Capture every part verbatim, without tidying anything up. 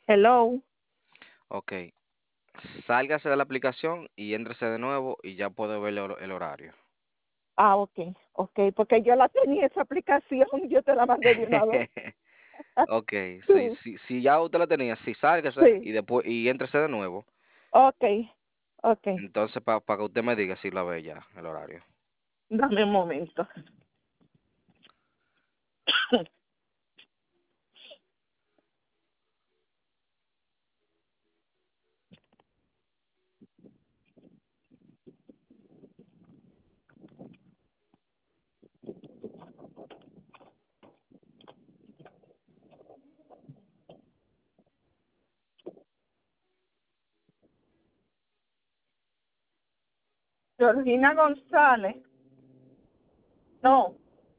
Hello. Ok, sálgase de la aplicación y éntrese de nuevo y ya puede ver el, hor- el horario. Ah, ok, ok, porque yo la tenía esa aplicación, yo te la mandé de una vez. Ok, si, Sí, si, si ya usted la tenía, si sálgase sí, y después y éntrese de nuevo, ok, ok, entonces para que usted me diga si la ve ya, el horario. dame un momento. Georgina González, no,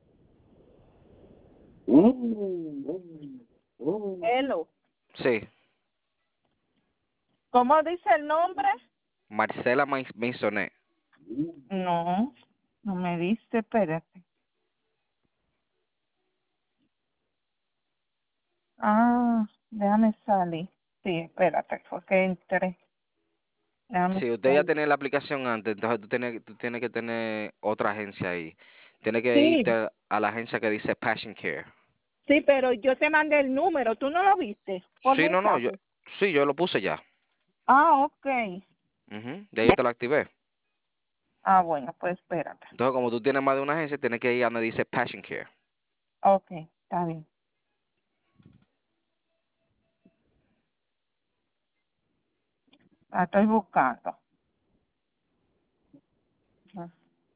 hello. Sí, ¿Cómo dice el nombre? Marcela Mais- Maisonet. No, no me dice, espérate. Ah, déjame salir. Sí, espérate, fue que entré. Déjame Si usted ya salir. tenía la aplicación antes, entonces tú tienes, tú tienes que tener otra agencia ahí. Tienes que Sí, irte a la agencia que dice Passion Care. sí, pero yo te mandé el número, ¿tú no lo viste por Sí, no, no, yo, mensaje? sí, yo lo puse ya. Ah, ok. Ujú, de ahí yo te lo activé. Ah, bueno, pues espérate. Entonces, como tú tienes más de una agencia, tienes que ir a donde dice Passion Care. Ok, está bien. La estoy buscando. Ujú.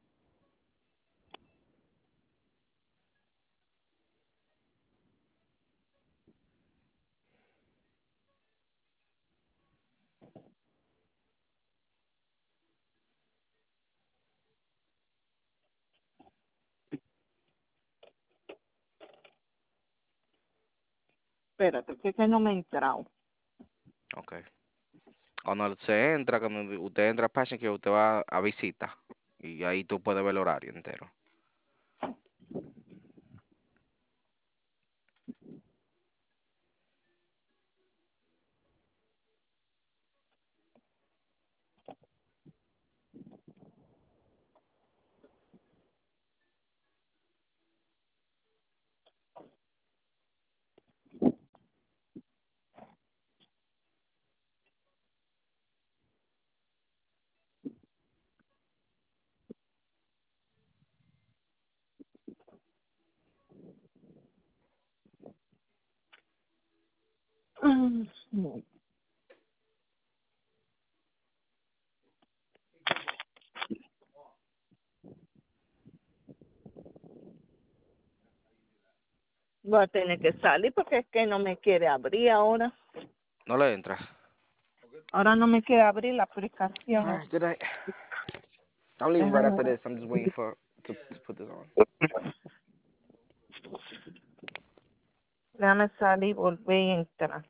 Espérate, que es que no me he entrado. Ok. Cuando se entra, cuando usted entra a Passion Care, usted va a visita. Y ahí tú puedes ver el horario entero. Mm, no. Voy a tener que salir porque es que no me quiere abrir ahora. No le entra. Ahora no me quiere abrir la All aplicación. right, good night. I'm leaving right Déjame after ver. this. I'm just waiting for to, to put this on. Déjame salir, volver y entrar.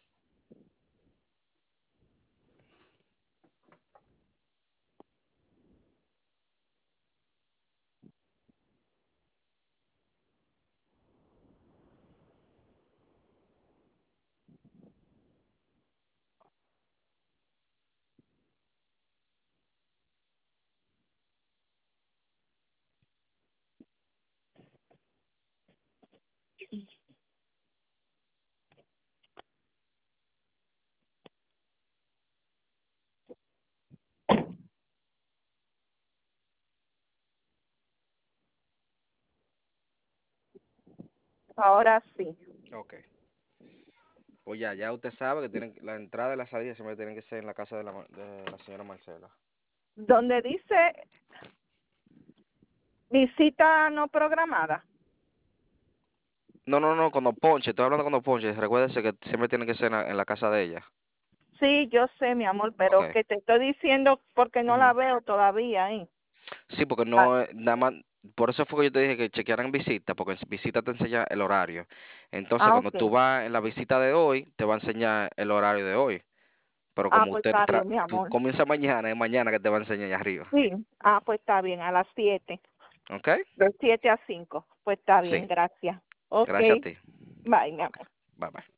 Ahora sí. Ok. Pues ya, ya usted sabe que tienen, la entrada y la salida siempre tienen que ser en la casa de la, ma- de la señora Marcela. Donde dice visita no programada. No, no, no, cuando ponche, estoy hablando cuando ponche. Recuérdese que siempre tiene que ser en la, en la casa de ella. Sí, yo sé, mi amor, Ok. pero que te estoy diciendo porque no Ujú. la veo todavía ahí. Sí, porque Ah, no, es nada más, por eso fue que yo te dije que chequearan visita, porque en visita te enseña el horario. Entonces, ah, cuando ok. tú vas en la visita de hoy, te va a enseñar el horario de hoy. Pero Ah, como pues usted está tra- bien, mi tú amor. comienza mañana, es mañana que te va a enseñar allá arriba. Sí. Ah, pues está bien, a las siete. ¿Ok? De siete a cinco. Pues está Sí, bien, gracias. Ok. gracias a ti. Bye, mi amor. Bye bye.